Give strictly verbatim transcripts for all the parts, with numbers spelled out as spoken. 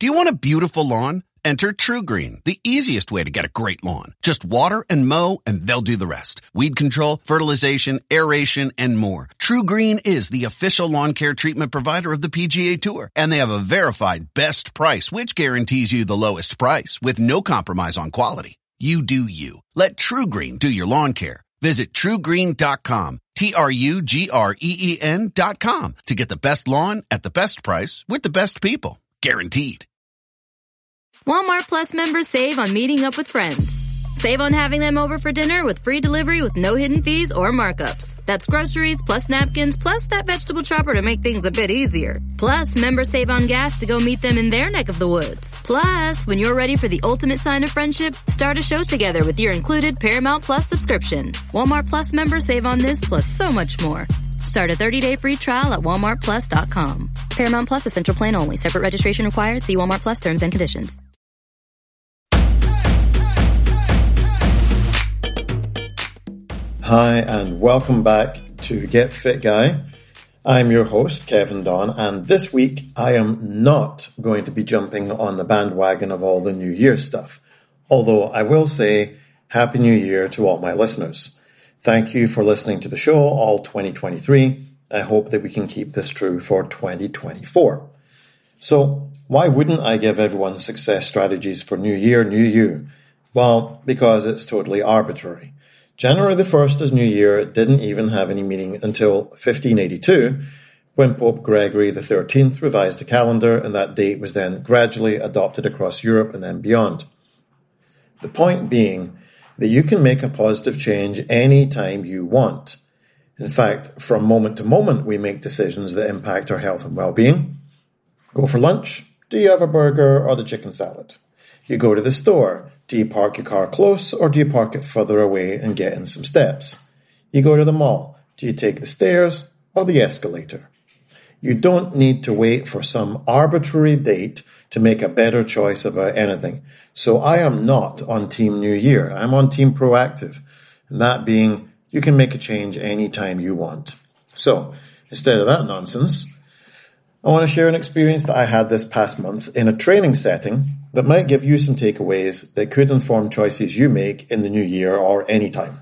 Do you want a beautiful lawn? Enter TruGreen, the easiest way to get a great lawn. Just water and mow, and they'll do the rest. Weed control, fertilization, aeration, and more. TruGreen is the official lawn care treatment provider of the P G A Tour, and they have a verified best price, which guarantees you the lowest price with no compromise on quality. You do you. Let TruGreen do your lawn care. Visit True Green dot com, T R U G R E E N dot com, to get the best lawn at the best price with the best people. Guaranteed. Walmart Plus members save on meeting up with friends. Save on having them over for dinner with free delivery with no hidden fees or markups. That's groceries, plus napkins, plus that vegetable chopper to make things a bit easier. Plus, members save on gas to go meet them in their neck of the woods. Plus, when you're ready for the ultimate sign of friendship, start a show together with your included Paramount Plus subscription. Walmart Plus members save on this plus so much more. Start a thirty-day free trial at walmart plus dot com. Paramount Plus essential plan only. Separate registration required. See Walmart Plus terms and conditions. Hi, and welcome back to Get Fit Guy. I'm your host, Kevin Don, and this week I am not going to be jumping on the bandwagon of all the New Year stuff, although I will say Happy New Year to all my listeners. Thank you for listening to the show all twenty twenty-three. I hope that we can keep this true for twenty twenty-four. So, why wouldn't I give everyone success strategies for New Year, New You? Well, because it's totally arbitrary. January the first is New Year. It didn't even have any meaning until fifteen eighty-two, when Pope Gregory the thirteenth revised the calendar, and that date was then gradually adopted across Europe and then beyond. The point being that you can make a positive change any time you want. In fact, from moment to moment, we make decisions that impact our health and well-being. Go for lunch. Do you have a burger or the chicken salad? You go to the store. Do you park your car close, or do you park it further away and get in some steps? You go to the mall. Do you take the stairs or the escalator? You don't need to wait for some arbitrary date to make a better choice about anything. So I am not on Team New Year. I'm on Team Proactive. And that being, you can make a change anytime you want. So, instead of that nonsense, I want to share an experience that I had this past month in a training setting that might give you some takeaways that could inform choices you make in the new year or any time.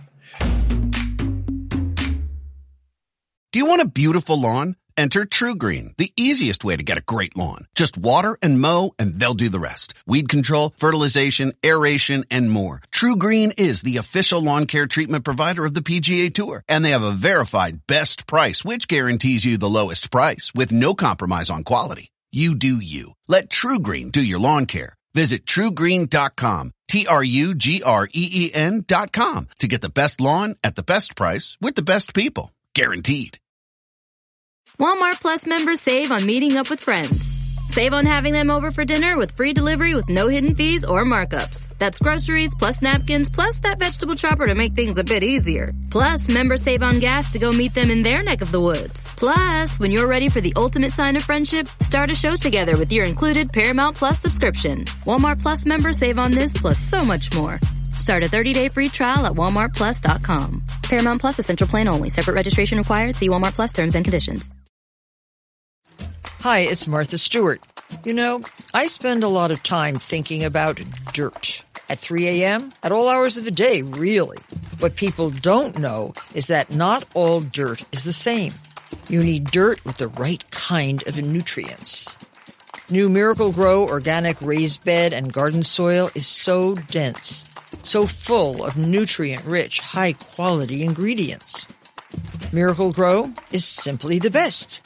Do you want a beautiful lawn? Enter TruGreen, the easiest way to get a great lawn. Just water and mow, and they'll do the rest. Weed control, fertilization, aeration, and more. TruGreen is the official lawn care treatment provider of the P G A Tour, and they have a verified best price, which guarantees you the lowest price with no compromise on quality. You do you. Let TruGreen do your lawn care. Visit True Green dot com, T R U G R E E N dot com, to get the best lawn at the best price with the best people. Guaranteed. Walmart Plus members save on meeting up with friends. Save on having them over for dinner with free delivery with no hidden fees or markups. That's groceries, plus napkins, plus that vegetable chopper to make things a bit easier. Plus, members save on gas to go meet them in their neck of the woods. Plus, when you're ready for the ultimate sign of friendship, start a show together with your included Paramount Plus subscription. Walmart Plus members save on this plus so much more. Start a thirty-day free trial at walmart plus dot com. Paramount Plus essential plan only. Separate registration required. See Walmart Plus terms and conditions. Hi, it's Martha Stewart. You know, I spend a lot of time thinking about dirt. At three a.m., at all hours of the day, really. What people don't know is that not all dirt is the same. You need dirt with the right kind of nutrients. New Miracle Grow organic raised bed and garden soil is so dense, so full of nutrient-rich, high-quality ingredients. Miracle Grow is simply the best.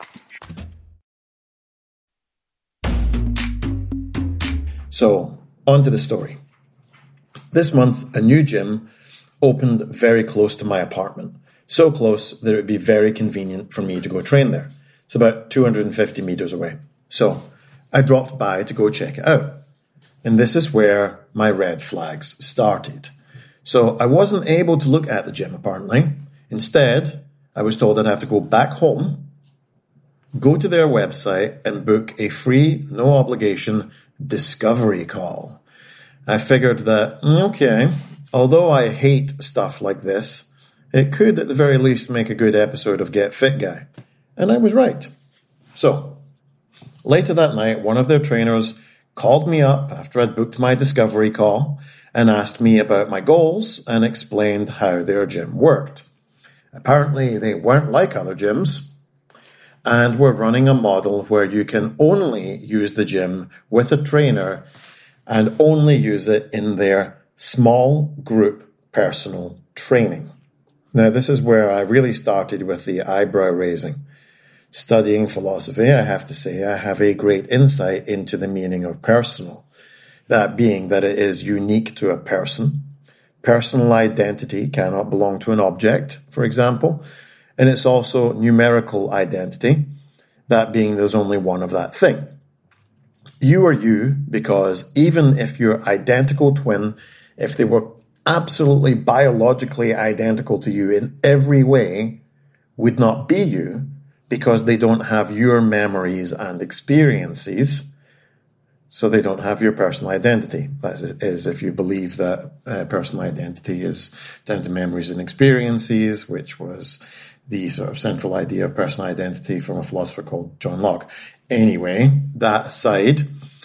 So, on to the story. This month, a new gym opened very close to my apartment. So close that it would be very convenient for me to go train there. It's about two hundred fifty meters away. So, I dropped by to go check it out. And this is where my red flags started. So, I wasn't able to look at the gym, apparently. Instead, I was told I'd have to go back home, go to their website, and book a free, no obligation discovery call. I figured that, okay, although I hate stuff like this, it could at the very least make a good episode of Get Fit Guy. And I was right. So, later that night, one of their trainers called me up after I'd booked my discovery call and asked me about my goals and explained how their gym worked. Apparently, they weren't like other gyms and were running a model where you can only use the gym with a trainer and only use it in their small group personal training. Now, this is where I really started with the eyebrow raising. Studying philosophy, I have to say I have a great insight into the meaning of personal. That being that it is unique to a person. Personal identity cannot belong to an object, for example, and it's also numerical identity, that being there's only one of that thing. You are you because even if your identical twin, if they were absolutely biologically identical to you in every way, would not be you because they don't have your memories and experiences, so they don't have your personal identity. That is, if you believe that uh, personal identity is down to memories and experiences, which was the sort of central idea of personal identity from a philosopher called John Locke. Anyway, that aside,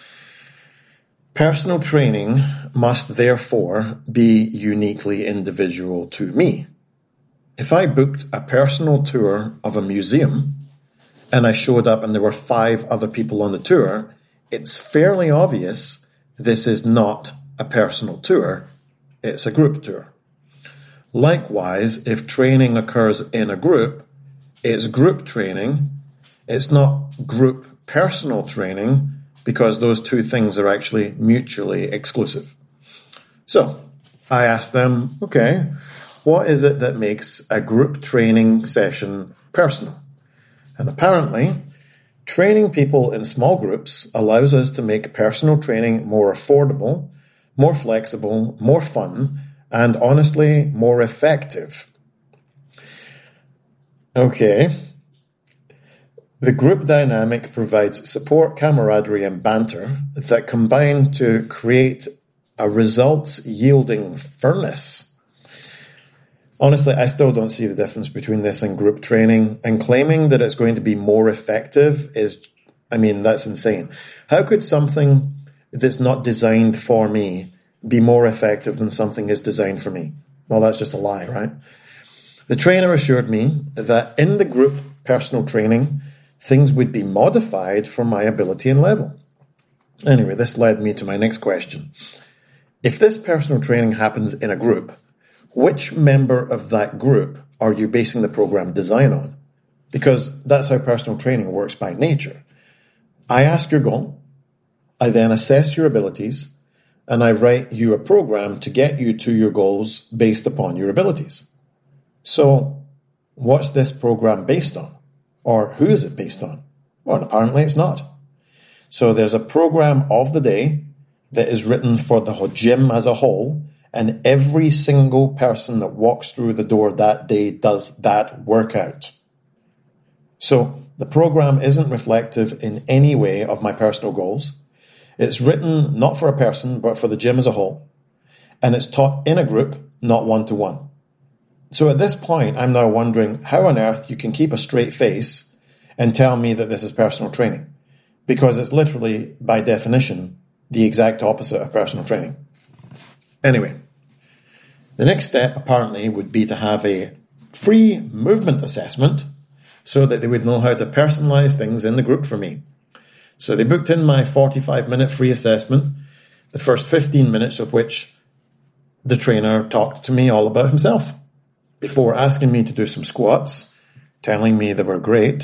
personal training must therefore be uniquely individual to me. If I booked a personal tour of a museum and I showed up and there were five other people on the tour, it's fairly obvious this is not a personal tour, it's a group tour. Likewise, if training occurs in a group, it's group training, it's not group personal training, because those two things are actually mutually exclusive. So, I asked them, okay, what is it that makes a group training session personal? And apparently, training people in small groups allows us to make personal training more affordable, more flexible, more fun, and honestly, more effective. Okay. The group dynamic provides support, camaraderie, and banter that combine to create a results-yielding furnace. Honestly, I still don't see the difference between this and group training, and claiming that it's going to be more effective is, I mean, that's insane. How could something that's not designed for me be more effective than something is designed for me? Well, that's just a lie, right? The trainer assured me that in the group personal training, things would be modified for my ability and level. Anyway, this led me to my next question. If this personal training happens in a group, which member of that group are you basing the program design on? Because that's how personal training works by nature. I ask your goal, I then assess your abilities, and I write you a program to get you to your goals based upon your abilities. So, what's this program based on? Or who is it based on? Well, apparently it's not. So there's a program of the day that is written for the gym as a whole, and every single person that walks through the door that day does that workout. So the program isn't reflective in any way of my personal goals. It's written not for a person, but for the gym as a whole. And it's taught in a group, not one-to-one. So at this point, I'm now wondering how on earth you can keep a straight face and tell me that this is personal training, because it's literally, by definition, the exact opposite of personal training. Anyway, the next step apparently would be to have a free movement assessment so that they would know how to personalize things in the group for me. So they booked in my forty-five minute free assessment, the first fifteen minutes of which the trainer talked to me all about himself, before asking me to do some squats, telling me they were great,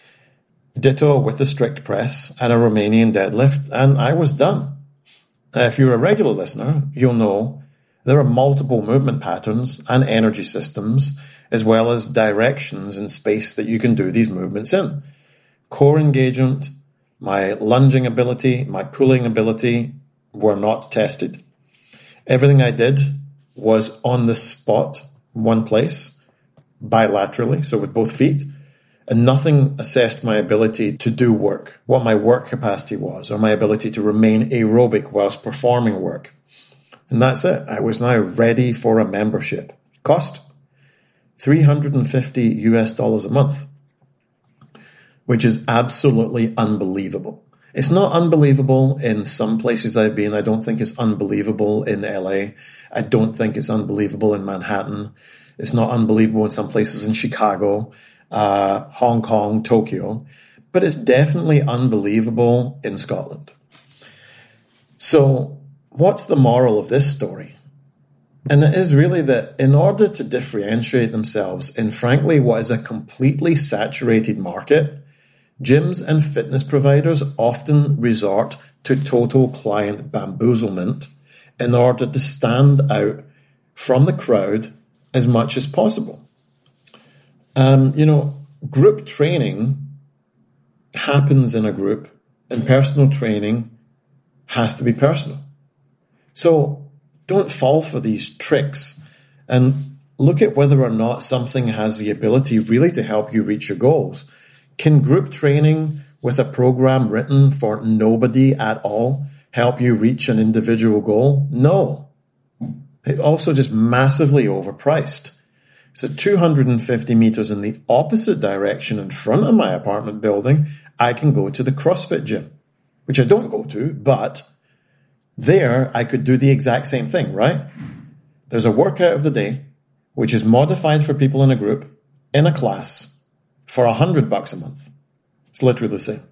ditto with the strict press and a Romanian deadlift, and I was done. If you're a regular listener, you'll know there are multiple movement patterns and energy systems, as well as directions in space that you can do these movements in. Core engagement, my lunging ability, my pulling ability were not tested. Everything I did was on the spot, one place, bilaterally, so with both feet, and nothing assessed my ability to do work, what my work capacity was, or my ability to remain aerobic whilst performing work. And that's it. I was now ready for a membership. Cost? three hundred fifty US dollars a month, which is absolutely unbelievable. It's not unbelievable in some places I've been. I don't think it's unbelievable in L A. I don't think it's unbelievable in Manhattan. It's not unbelievable in some places in Chicago, uh, Hong Kong, Tokyo. But it's definitely unbelievable in Scotland. So what's the moral of this story? And it is really that in order to differentiate themselves in, frankly, what is a completely saturated market, gyms and fitness providers often resort to total client bamboozlement in order to stand out from the crowd as much as possible. Um, you know, group training happens in a group, and personal training has to be personal. So don't fall for these tricks and look at whether or not something has the ability really to help you reach your goals. Can group training with a program written for nobody at all help you reach an individual goal? No. It's also just massively overpriced. So two hundred fifty meters in the opposite direction in front of my apartment building, I can go to the CrossFit gym, which I don't go to, but there I could do the exact same thing, right? There's a workout of the day, which is modified for people in a group, in a class, for a hundred bucks a month. It's literally the same.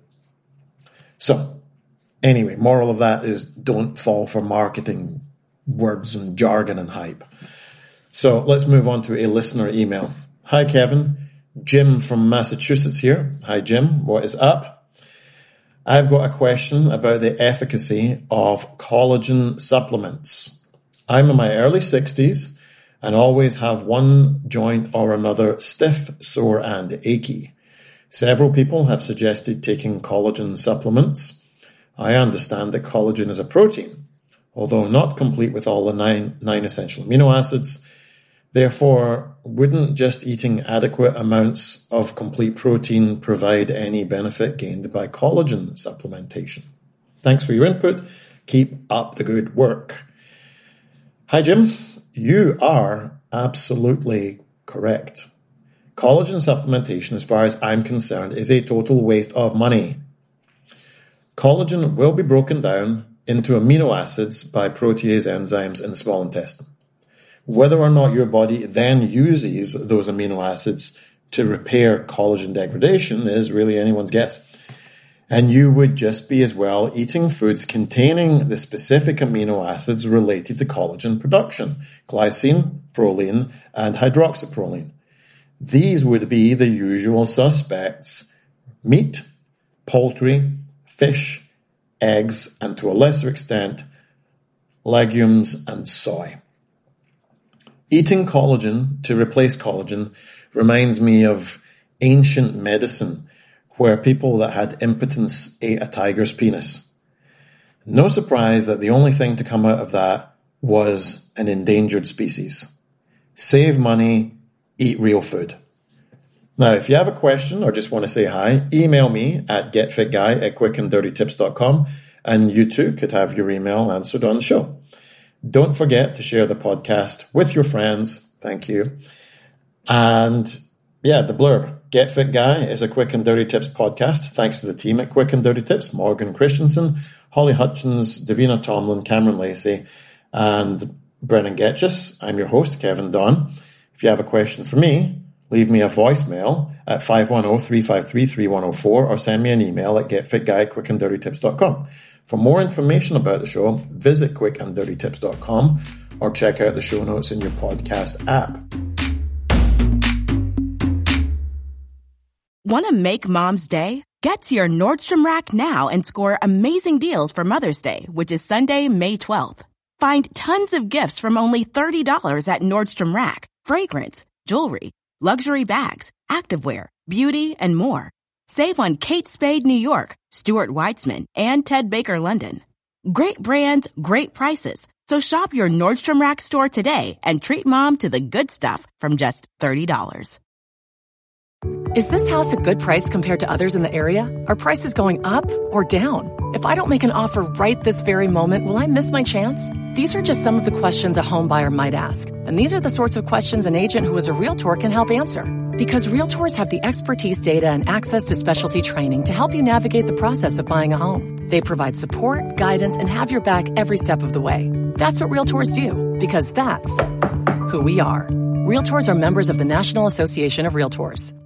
So, anyway, moral of that is don't fall for marketing words and jargon and hype. So let's move on to a listener email. Hi, Kevin. Jim from Massachusetts here. Hi, Jim. What is up? I've got a question about the efficacy of collagen supplements. I'm in my early sixties and always have one joint or another stiff, sore, and achy. Several people have suggested taking collagen supplements. I understand that collagen is a protein, although not complete with all the nine, nine essential amino acids. Therefore, wouldn't just eating adequate amounts of complete protein provide any benefit gained by collagen supplementation? Thanks for your input. Keep up the good work. Hi, Jim. You are absolutely correct. Collagen supplementation, as far as I'm concerned, is a total waste of money. Collagen will be broken down into amino acids by protease enzymes in the small intestine. Whether or not your body then uses those amino acids to repair collagen degradation is really anyone's guess. And you would just be as well eating foods containing the specific amino acids related to collagen production, glycine, proline, and hydroxyproline. These would be the usual suspects: meat, poultry, fish, eggs, and to a lesser extent, legumes and soy. Eating collagen to replace collagen reminds me of ancient medicine, where people that had impotence ate a tiger's penis. No surprise that the only thing to come out of that was an endangered species. Save money, eat real food. Now, if you have a question or just want to say hi, email me at getfitguy at quick and dirty tips dot com, and you too could have your email answered on the show. Don't forget to share the podcast with your friends. Thank you. And yeah, the blurb. Get Fit Guy is a Quick and Dirty Tips podcast. Thanks to the team at Quick and Dirty Tips: Morgan Christensen, Holly Hutchins, Davina Tomlin, Cameron Lacey, and Brennan Getchus. I'm your host, Kevin Don. If you have a question for me, leave me a voicemail at five one zero, three five three, three one zero four or send me an email at getfitguy at quick and dirty tips dot com. For more information about the show, visit quick and dirty tips dot com or check out the show notes in your podcast app. Want to make Mom's day? Get to your Nordstrom Rack now and score amazing deals for Mother's Day, which is Sunday, May twelfth. Find tons of gifts from only thirty dollars at Nordstrom Rack. Fragrance, jewelry, luxury bags, activewear, beauty, and more. Save on Kate Spade New York, Stuart Weitzman, and Ted Baker London. Great brands, great prices. So shop your Nordstrom Rack store today and treat Mom to the good stuff from just thirty dollars. Is this house a good price compared to others in the area? Are prices going up or down? If I don't make an offer right this very moment, will I miss my chance? These are just some of the questions a home buyer might ask. And these are the sorts of questions an agent who is a realtor can help answer. Because Realtors have the expertise, data, and access to specialty training to help you navigate the process of buying a home. They provide support, guidance, and have your back every step of the way. That's what Realtors do, because that's who we are. Realtors are members of the National Association of Realtors.